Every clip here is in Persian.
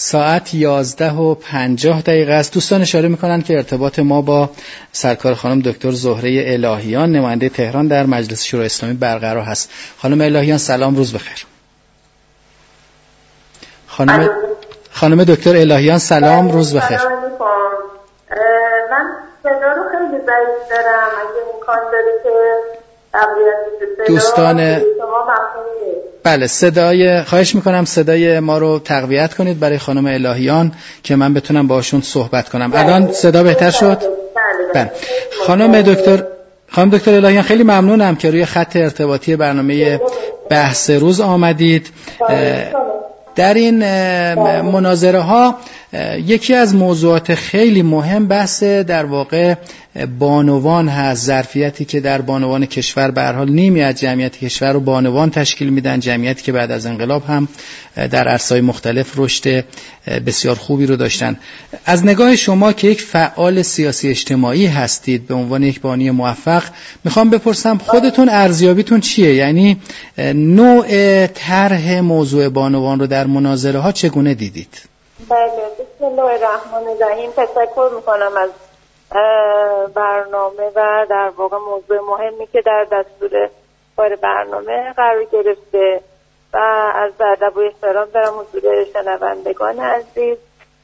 ساعت 11:50 است. دوستان اشاره میکنند که ارتباط ما با سرکار خانم دکتر زهره الهیان نماینده تهران در مجلس شورای اسلامی برقرار هست. خانم الهیان سلام، روز بخیر. خانم دکتر الهیان سلام، روز بخیر. من صدا رو خیلی ضعیف دارم، اگه امکان داره که دوستان بله خواهش میکنم صدای ما رو تقویت کنید برای خانم الهیان که من بتونم باشون صحبت کنم. الان صدا بهتر شد؟ بله. خانم دکتر الهیان خیلی ممنونم که روی خط ارتباطی برنامه بحث روز آمدید. در این مناظره ها یکی از موضوعات خیلی مهم بحث در واقع بانوان هست، ظرفیتی که در بانوان کشور به هر حال نیمی از جمعیت کشور رو بانوان تشکیل میدن، جمعیتی که بعد از انقلاب هم در عرصه‌های مختلف رشد بسیار خوبی رو داشتن. از نگاه شما که یک فعال سیاسی اجتماعی هستید به عنوان یک بانی موفق، میخوام بپرسم خودتون ارزیابیتون چیه؟ یعنی نوع طرح موضوع بانوان رو در مناظره ها چگونه دیدید؟ بله، بسم الله الرحمن الرحیم. تشکر میکنم از برنامه و در واقع موضوع مهمی که در دستور کار برنامه قرار گرفته و از ادب و احترام دارم حضور شنوندگان عزیز.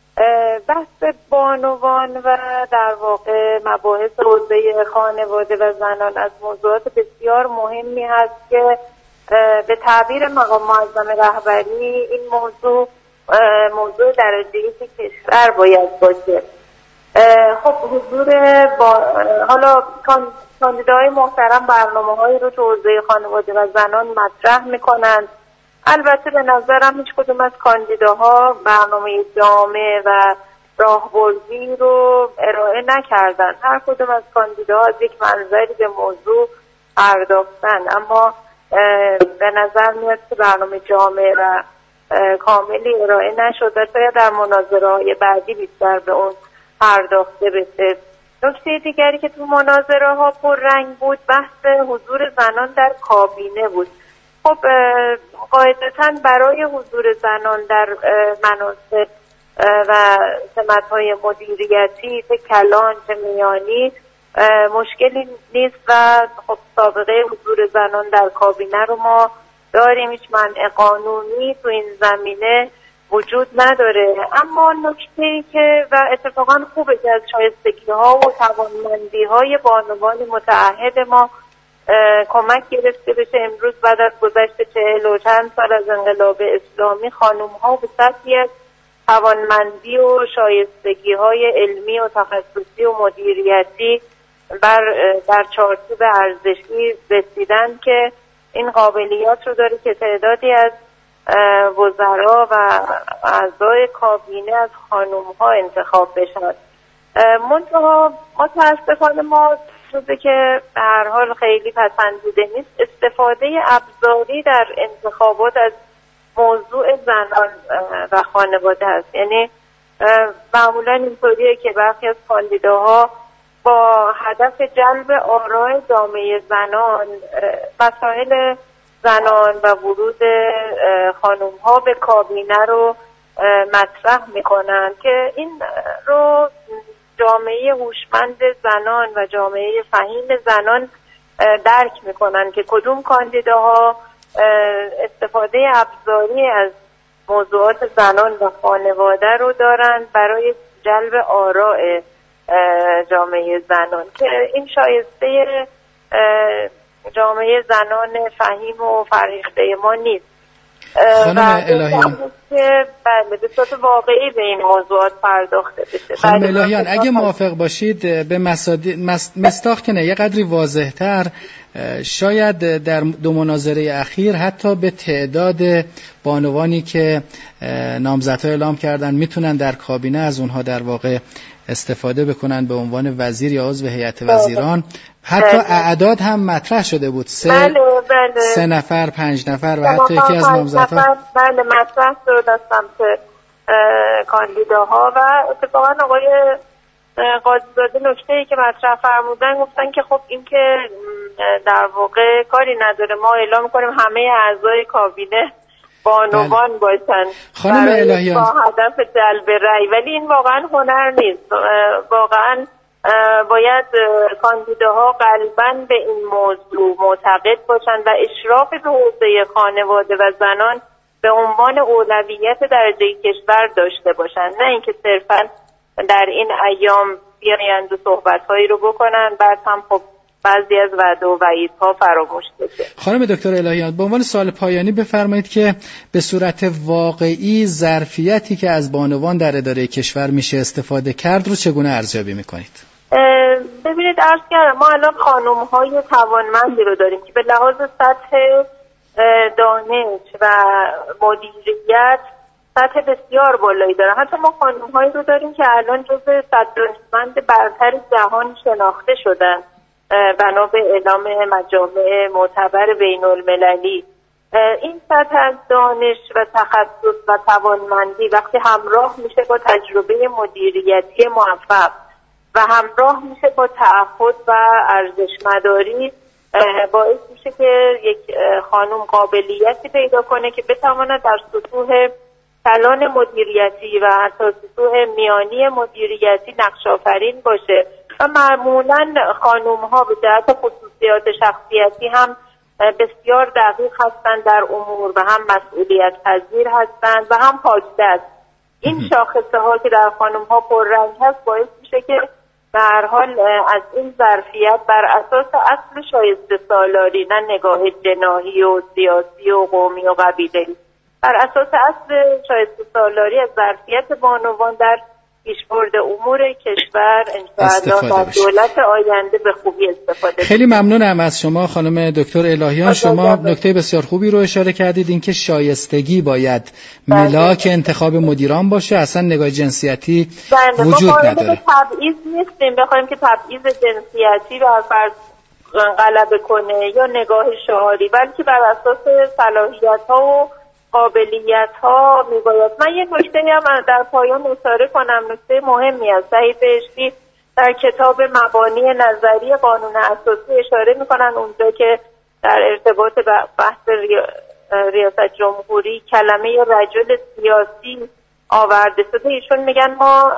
بحث بانوان و در واقع مباحث حوزه خانواده و زنان از موضوعات بسیار مهمی هست که به تعبیر مقام معظم رهبری این موضوع درجه یک کشور باید باشه. خب حضور حالا کاندیداهای محترم برنامه‌هایی رو تو حوزه خانواده و زنان مطرح میکنند. البته به نظرم هیچ کدوم از کاندیداها برنامه جامع و راهبردی رو ارائه نکردن. هر کدوم از کاندیداها از یک منظری به موضوع پرداختن، اما به نظر میاد که برنامه جامع و کاملی ارائه نشده. شاید در مناظره‌های بعدی بیشتر به اون پرداخته بشه. نکته دیگری که تو مناظره ها پررنگ بود بحث حضور زنان در کابینه بود. خب قاعدتاً برای حضور زنان در مناصب و سمت‌های مدیریتی چه کلان چه میانی مشکلی نیست و خب سابقه حضور زنان در کابینه رو ما داریم، هیچ منع قانونی تو این زمینه وجود نداره. اما نکته‌ای که و اتفاقا خوبه که از شایستگی‌ها و توانمندی‌های بانوان متعهد ما کمک گرفته بشه. امروز بعد از گذشت 40 و چند سال از انقلاب اسلامی خانم‌ها به سطحی از توانمندی و شایستگی‌های علمی و تخصصی و مدیریتی در چارچوب ارزشی رسیدن که این قابلیت رو داره که تعدادی از وزرا و اعضای کابینه از خانم‌ها انتخاب بشن. منتها متاسفانه ما چیزی که به هر حال خیلی پسندیده نیست استفاده ابزاری در انتخابات از موضوع زنان و خانواده است. یعنی معمولا اینطوریه که برخی از کاندیداها با هدف جلب آرای جامعه زنان مسائل زنان و ورود خانم‌ها به کابینه رو مطرح میکنن که این رو جامعه هوشمند زنان و جامعه فهیم زنان درک میکنن که کدوم کاندیداها استفاده ابزاری از موضوعات زنان و خانواده رو دارن برای جلب آراء جامعه زنان که این شایسته جامعه زنان فهیم و فرهیخته ما نیست. خانم الهیان بله به صورت واقعی به این موضوعات پرداخته بشه. خانم الهیان اگه موافق باشید به مصداق که نه یه قدری واضح‌تر شاید در دو مناظره اخیر حتی به تعداد بانوانی که نامزدها اعلام کردن میتونن در کابینه از اونها در واقع استفاده بکنن به عنوان وزیر یا عضو هیئت وزیران. حتی اعداد هم مطرح شده بود 3 نفر 5 نفر و حتی یکی از نامزدها بله مطرح شد از سمت کاندیداها و اتفاقا آقای قاضی‌زاده نکته‌ای که مطرح فرمودن گفتن که خب این که در واقع کاری نداره، ما اعلام می‌کنیم همه اعضای کابینه بانوان باشن خانم الهیان با هدف جلب رأی، ولی این واقعا هنر نیست. واقعا باید کاندیداها قلباً به این موضوع معتقد باشن و اشراف به حوزه خانواده و زنان به عنوان اولویت درجه کشور داشته باشن، نه اینکه صرفاً در این ایام بیایند و صحبت‌هایی رو بکنن بعد هم خب بعضی از وعده و وعیدها فراموش بشه. خانم دکتر الهیان، به عنوان سوال پایانی بفرمایید که به صورت واقعی ظرفیتی که از بانوان در اداره کشور میشه استفاده کرد رو چگونه ارزیابی میکنید؟ ببینید عرض کردم ما الان خانم‌های توانمندی رو داریم که به لحاظ سطح دانش و مدیریت سطح بسیار بالایی دارن. حتی ما خانم‌هایی رو داریم که الان جزو 100 دانشمند برتر جهان شناخته شدن بنا به اعلام مجامع معتبر بین المللی. این سطح از دانش و تخصص و توانمندی وقتی همراه میشه با تجربه مدیریتی موفق و همراه میشه با تعهد و ارزشمداری، باعث میشه که یک خانم قابلیتی پیدا کنه که بتواند در سطوح کلان مدیریتی و حتی سطوح میانی مدیریتی نقش آفرین باشه. و معمولا خانم ها به جهت خصوصیات شخصیتی هم بسیار دقیق هستند در امور و هم مسئولیت پذیر هستند و هم پاکدست. این شاخصه ها که در خانم ها پررنگ هست باعث میشه که به هر حال از این ظرفیت بر اساس اصل شایسته سالاری، نه نگاه جناحی و سیاسی و قومی و قبیله‌ای، بر اساس اصل شایسته سالاری از ظرفیت بانوان در پیشبرد امور کشور انشاءالله در دولت آینده به خوبی استفاده. خیلی ممنونم از شما خانم دکتر الهیان. شما نکته بسیار خوبی رو اشاره کردید، اینکه شایستگی باید ملاک انتخاب مدیران باشه، اصلا نگاه جنسیتی وجود نداره. ما تبعیض نیستیم بخوایم که تبعیض جنسیتی رو فرض غلبه کنه یا نگاه شعاری، بلکه بر اساس صلاحیت‌ها و قابلیت‌ها میباید. من یه نکته هم در پایان اشاره کنم، نکته مهمی است. سعید بهشتی در کتاب مبانی نظری قانون اساسی اشاره میکنن اونجا که در ارتباط بحث ریاست جمهوری کلمه رجل سیاسی آورده شده. ایشون میگن ما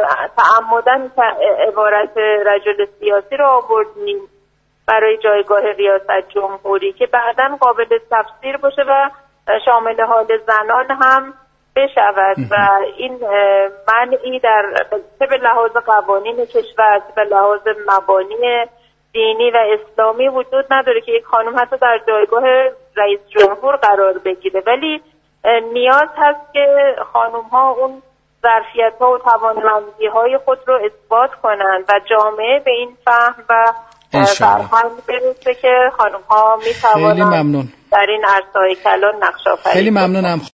تعمدن عبارت رجل سیاسی رو آوردیم برای جایگاه ریاست جمهوری که بعداً قابل تفسیر باشه و شامل حال زنان هم بشود و این منعی در به لحاظ قوانین کشور به لحاظ مبانی دینی و اسلامی وجود نداره که یک خانم حتی در جایگاه رئیس جمهور قرار بگیره، ولی نیاز هست که خانم ها اون ظرفیت ها و توانمندی های خود رو اثبات کنند و جامعه به این فهم و فرهنگ برسه که خانم ها می توانند در این عرصه‌های کلان نقش آفرینی. خیلی ممنونم.